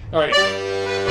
All right.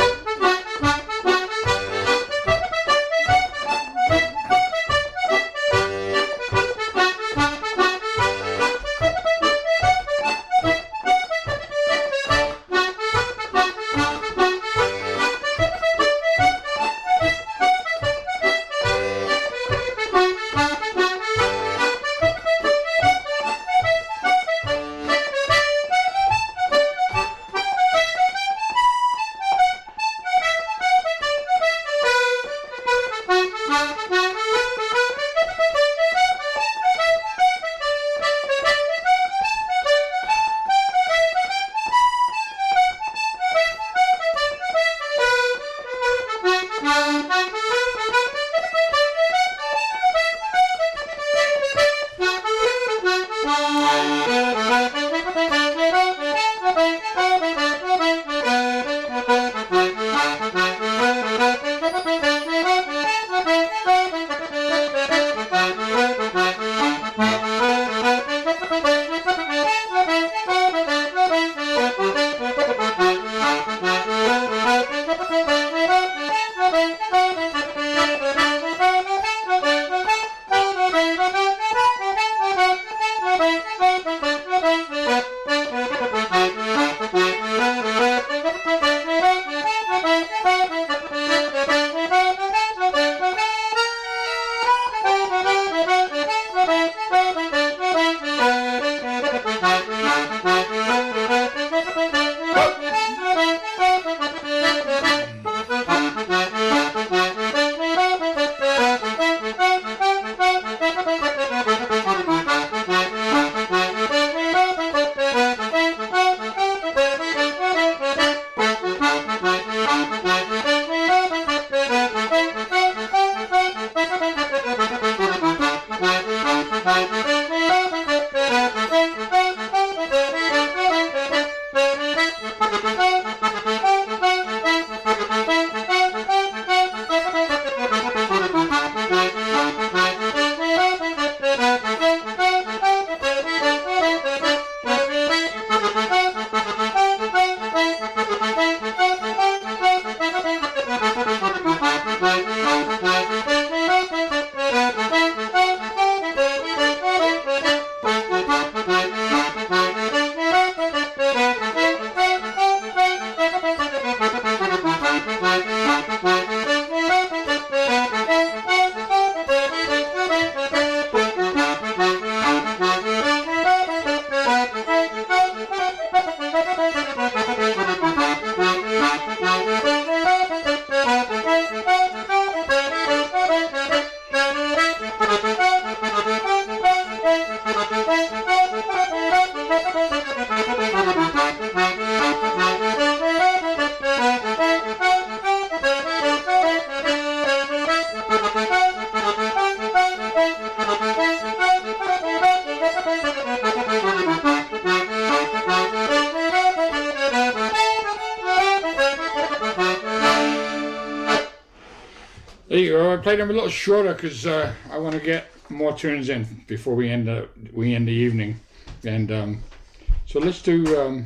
There you go. I played them a little shorter because I want to get more tunes in before we end the evening, and so let's do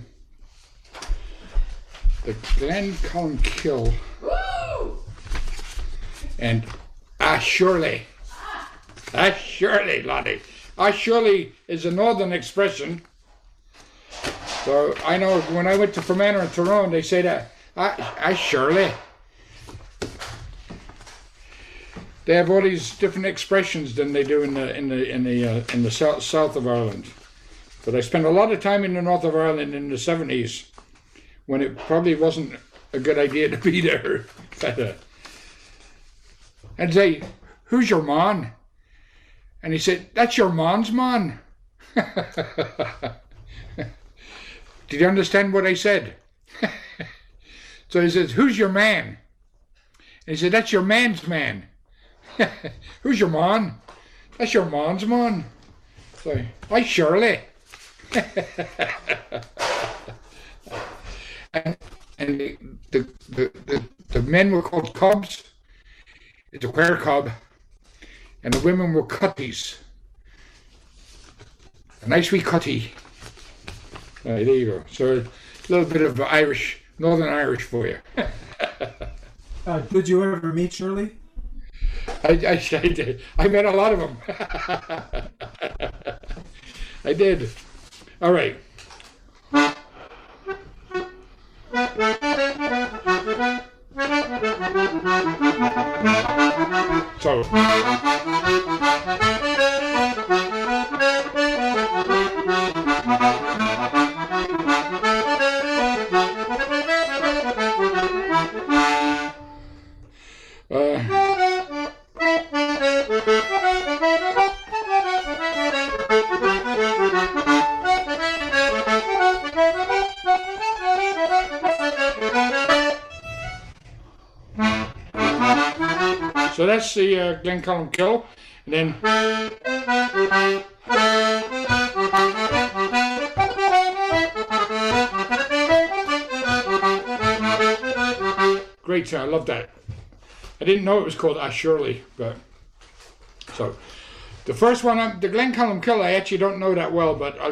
the Glen Columkill and Surely. Surely, Lottie. Surely is a northern expression. So I know when I went to Fermanagh and Tyrone, they say that surely. They have all these different expressions than they do in the south of Ireland. But I spent a lot of time in the north of Ireland in the 70s, when it probably wasn't a good idea to be there. And say, "Who's your man?" And he said, "That's your man's man." Did you understand what I said? So he says, "Who's your man?" And he said, "That's your man's man." "Who's your man?" "That's your man's man." So, surely. and the men were called cobs. It's a queer cob. And the women were cutties. A nice wee cutty. There you go. So a little bit of Irish Northern Irish for you. Did you ever meet Shirley? I did. I met a lot of them. I did. All right. So. So that's the Glencullen Kill, and then great, I love that. I didn't know it was called Shirley, but so the first one, the Glencullen Kill, I actually don't know that well, but I'll